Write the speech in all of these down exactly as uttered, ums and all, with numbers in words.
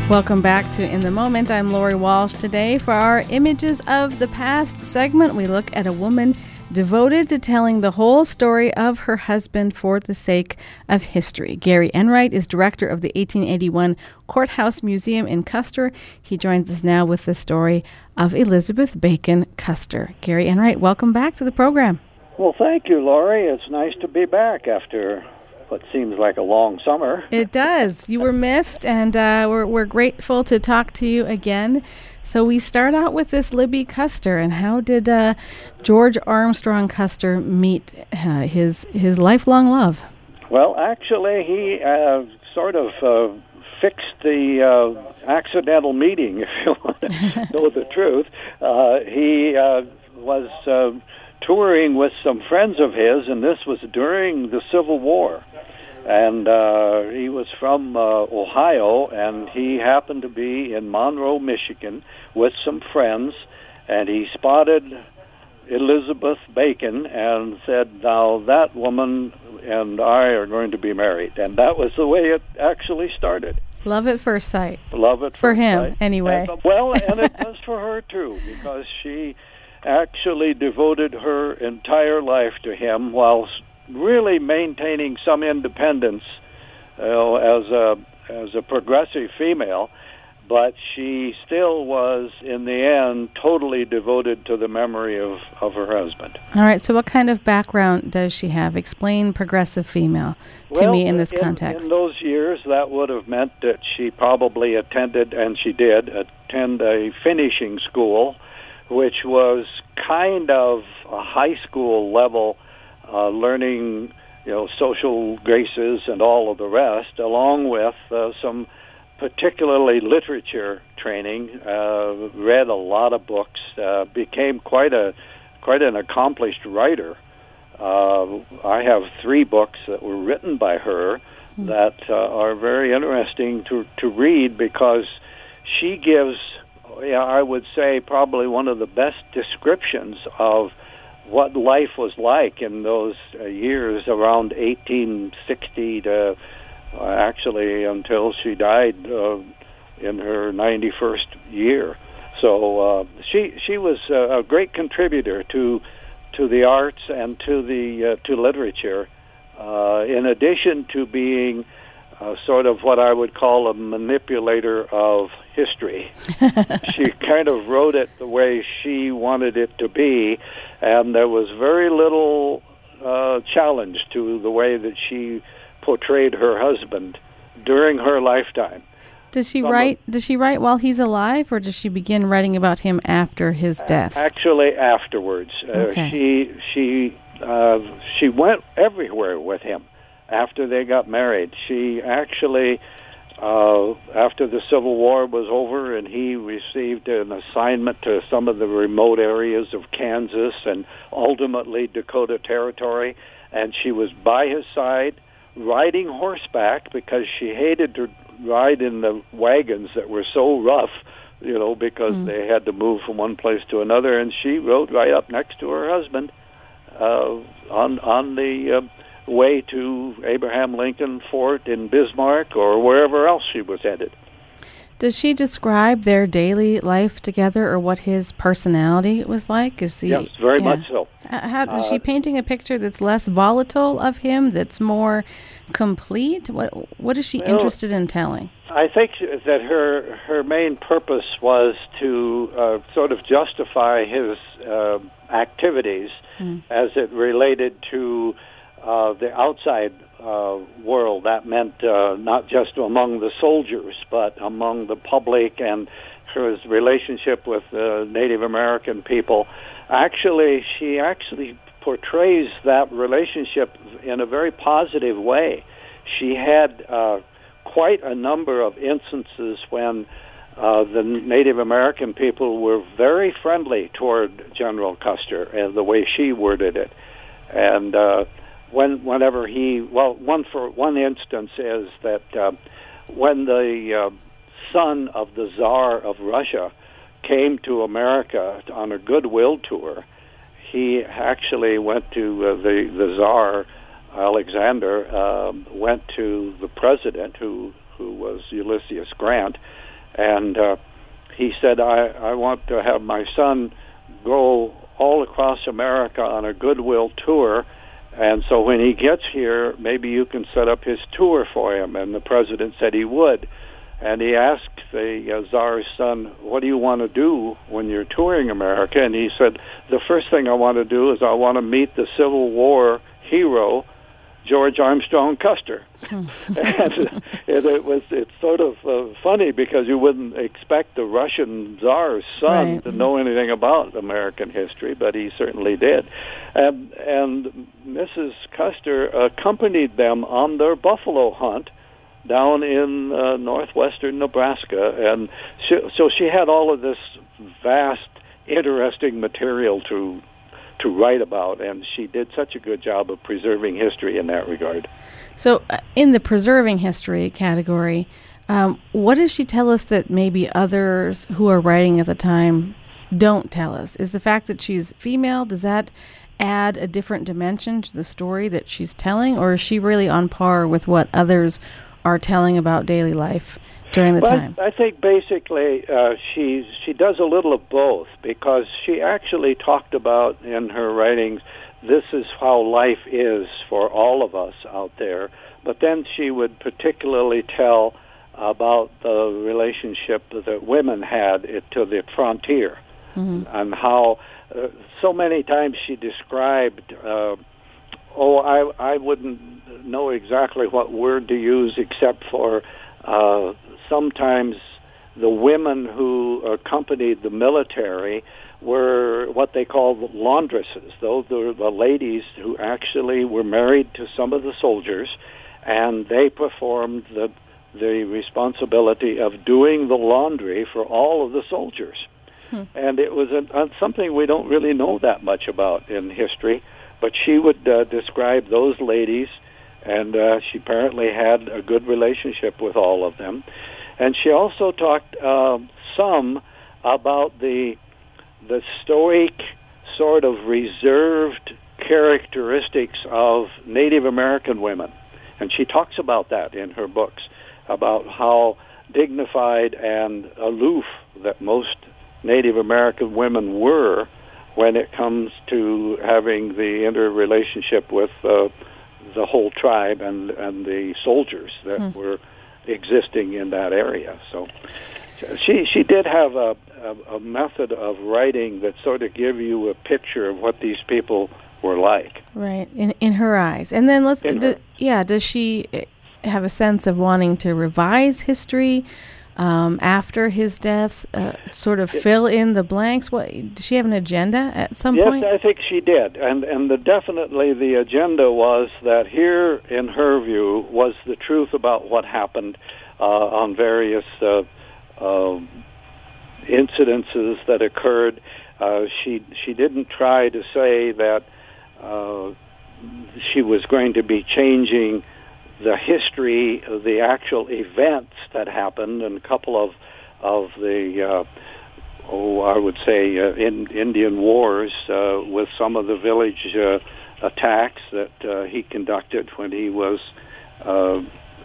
Welcome back to In the Moment. I'm Lori Walsh. Today, for our Images of the Past segment, we look at a woman devoted to telling the whole story of her husband for the sake of history. Gary Enright is director of the eighteen eighty-one Courthouse Museum in Custer. He joins us now with the story of Elizabeth Bacon Custer. Gary Enright, welcome back to the program. Well, thank you, Lori. It's nice to be back after what seems like a long summer. It does. You were missed, and uh, we're, we're grateful to talk to you again. So we start out with this Libby Custer, and how did uh, George Armstrong Custer meet uh, his his lifelong love? Well, actually, he uh, sort of uh, fixed the uh, accidental meeting, if you want to know the truth. Uh, he uh, was uh, touring with some friends of his, and this was during the Civil War. And uh, he was from uh, Ohio, and he happened to be in Monroe, Michigan, with some friends, and he spotted Elizabeth Bacon and said, now that woman and I are going to be married. And that was the way it actually started. Love at first sight. Love at for first him, sight. anyway. And, well, and it was for her, too, because she actually devoted her entire life to him while really maintaining some independence, you know, as a as a progressive female, but she still was, in the end, totally devoted to the memory of, of her husband. All right, so what kind of background does she have? Explain progressive female to well, me in this in, context. In those years, that would have meant that she probably attended, and she did, attend a finishing school, which was kind of a high school level Uh, learning, you know, social graces and all of the rest, along with uh, some particularly literature training. Uh, read a lot of books. Uh, became quite a quite an accomplished writer. Uh, I have three books that were written by her mm. that uh, are very interesting to to read because she gives, yeah, I would say, probably one of the best descriptions of what life was like in those uh, years around eighteen sixty to uh, actually until she died uh, in her ninety-first year. So uh, she she was uh, a great contributor to to the arts and to the uh, to literature. Uh, in addition to being uh, sort of what I would call a manipulator of history. She kind of wrote it the way she wanted it to be, and there was very little uh, challenge to the way that she portrayed her husband during her lifetime. Does she Some write? Of, does she write while he's alive, or does she begin writing about him after his death? Actually, afterwards. Okay. Uh, she she uh, she went everywhere with him after they got married. She actually. Uh, after the Civil War was over and he received an assignment to some of the remote areas of Kansas and ultimately Dakota Territory, and she was by his side riding horseback because she hated to ride in the wagons that were so rough, you know, because mm. they had to move from one place to another, and she rode right up next to her husband uh, on, on the... Uh, way to Abraham Lincoln Fort in Bismarck or wherever else she was headed. Does she describe their daily life together or what his personality was like? Is he, yes, very yeah. much so. Uh, how, is uh, she painting a picture that's less volatile of him, that's more complete? What What is she well, interested in telling? I think that her her main purpose was to uh, sort of justify his uh, activities mm. as it related to Uh, the outside uh, world. That meant uh, not just among the soldiers, but among the public and his relationship with uh, Native American people. Actually, she actually portrays that relationship in a very positive way. She had uh, quite a number of instances when uh, the Native American people were very friendly toward General Custer, and the way she worded it. And uh, When, whenever he, well, one for one instance is that uh, when the uh, son of the Tsar of Russia came to America on a goodwill tour, he actually went to uh, the the Tsar Alexander um, went to the president, who who was Ulysses Grant, And uh, he said, I, I want to have my son go all across America on a goodwill tour, and so when he gets here, maybe you can set up his tour for him. And the president said he would. And he asked the uh, Tsar's son, what do you want to do when you're touring America? And he said, the first thing I want to do is I want to meet the Civil War hero, George Armstrong Custer. and it, it was it's sort of uh, funny because you wouldn't expect the Russian Tsar's son right. to know anything about American history, but he certainly did. And, and Missus Custer accompanied them on their buffalo hunt down in uh, northwestern Nebraska, and she, so she had all of this vast, interesting material to to write about, and she did such a good job of preserving history in that regard. So uh, in the preserving history category, um, what does she tell us that maybe others who are writing at the time don't tell us? Is the fact that she's female, does that add a different dimension to the story that she's telling, or is she really on par with what others are telling about daily life during the well, time? I think basically uh, she she does a little of both, because she actually talked about in her writings, this is how life is for all of us out there, but then she would particularly tell about the relationship that women had to the frontier, mm-hmm. and how uh, so many times she described uh, oh, I I wouldn't know exactly what word to use except for uh, sometimes the women who accompanied the military were what they called laundresses. Those were the ladies who actually were married to some of the soldiers, and they performed the the responsibility of doing the laundry for all of the soldiers. Hmm. And it was a, a, something we don't really know that much about in history. But she would uh, describe those ladies, and uh, she apparently had a good relationship with all of them. And she also talked uh, some about the the stoic, sort of reserved characteristics of Native American women. And she talks about that in her books, about how dignified and aloof that most Native American women were when it comes to having the interrelationship with uh, the whole tribe and, and the soldiers that hmm. were existing in that area. So she she did have a, a, a method of writing that sort of give you a picture of what these people were like. Right, in in her eyes. And then let's, In do, her. yeah, does she have a sense of wanting to revise history um, after his death, uh, sort of fill in the blanks? What, does she have an agenda at some yes, point? Yes, I think she did. And and the, definitely the agenda was that here, in her view, was the truth about what happened uh, on various uh, uh, incidences that occurred. Uh, she she didn't try to say that uh, she was going to be changing the history of the actual events that happened, and a couple of of the uh, oh, I would say uh, in, Indian wars uh, with some of the village uh, attacks that uh, he conducted when he was uh,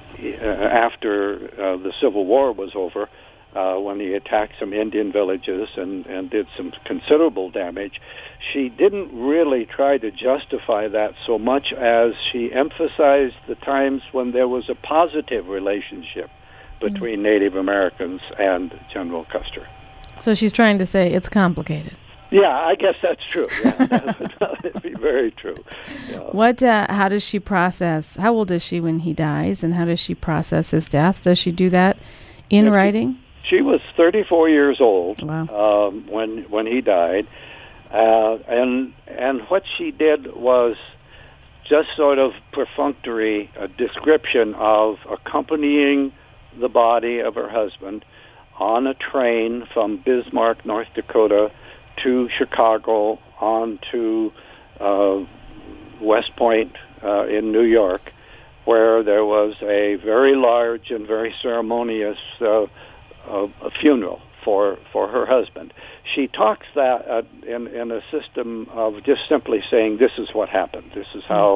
after uh, the Civil War was over. Uh, when he attacked some Indian villages and, and did some considerable damage. She didn't really try to justify that so much as she emphasized the times when there was a positive relationship between mm. Native Americans and General Custer. So she's trying to say it's complicated. Yeah, I guess that's true. Yeah, that would be very true. Yeah. What? Uh, how does she process? How old is she when he dies, and how does she process his death? Does she do that in yeah, writing? She, She was thirty-four years old wow. um, when when he died, uh, and and what she did was just sort of perfunctory a description of accompanying the body of her husband on a train from Bismarck, North Dakota, to Chicago, on to uh, West Point uh, in New York, where there was a very large and very ceremonious Uh, A, a funeral for for her husband. She talks that uh, in in a system of just simply saying, "This is what happened. This is how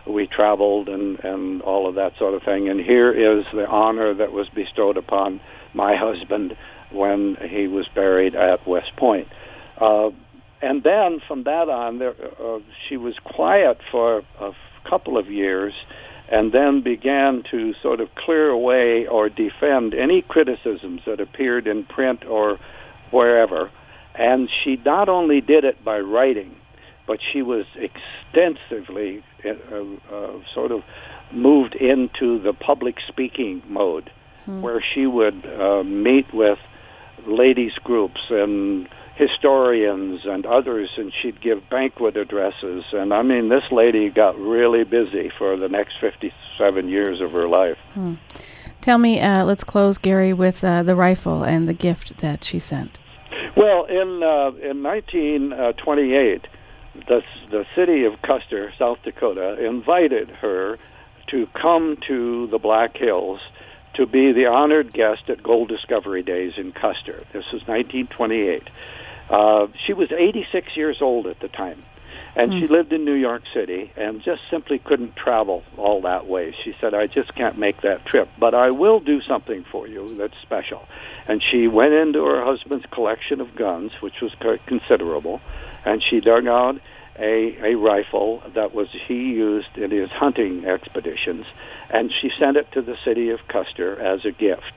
we traveled and, and all of that sort of thing. And here is the honor that was bestowed upon my husband when he was buried at West Point. Uh, and then from that on, there, uh, she was quiet for a couple of years and then began to sort of clear away or defend any criticisms that appeared in print or wherever. And she not only did it by writing, but she was extensively uh, uh, sort of moved into the public speaking mode, hmm. where she would uh, meet with ladies groups and historians and others, and she'd give banquet addresses. And I mean, this lady got really busy for the next fifty-seven years of her life. Hmm. Tell me, uh, let's close, Gary, with uh, the rifle and the gift that she sent. Well, in uh, in nineteen twenty-eight, the the city of Custer, South Dakota, invited her to come to the Black Hills to be the honored guest at Gold Discovery Days in Custer. This was nineteen twenty-eight. Uh, she was eighty-six years old at the time, and mm. she lived in New York City and just simply couldn't travel all that way. She said, I just can't make that trip, but I will do something for you that's special. And she went into her husband's collection of guns, which was considerable, and she dug out a, a rifle that was he used in his hunting expeditions, and she sent it to the city of Custer as a gift.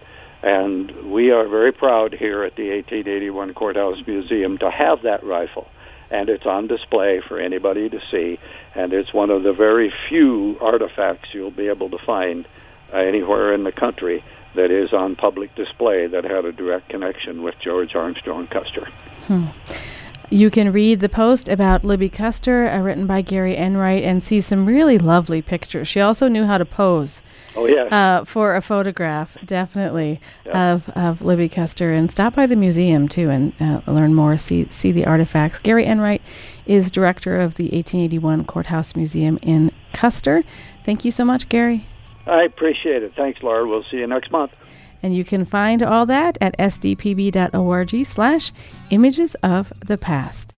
And we are very proud here at the eighteen eighty-one Courthouse Museum to have that rifle. And it's on display for anybody to see. And it's one of the very few artifacts you'll be able to find uh, anywhere in the country that is on public display that had a direct connection with George Armstrong Custer. Hmm. You can read the post about Libby Custer, uh, written by Gary Enright, and see some really lovely pictures. She also knew how to pose. Oh, yes. uh, for a photograph, definitely, yeah. of, of Libby Custer. And stop by the museum, too, and uh, learn more, see see the artifacts. Gary Enright is director of the eighteen eighty-one Courthouse Museum in Custer. Thank you so much, Gary. I appreciate it. Thanks, Laura. We'll see you next month. And you can find all that at s d p b dot org slash images of the past.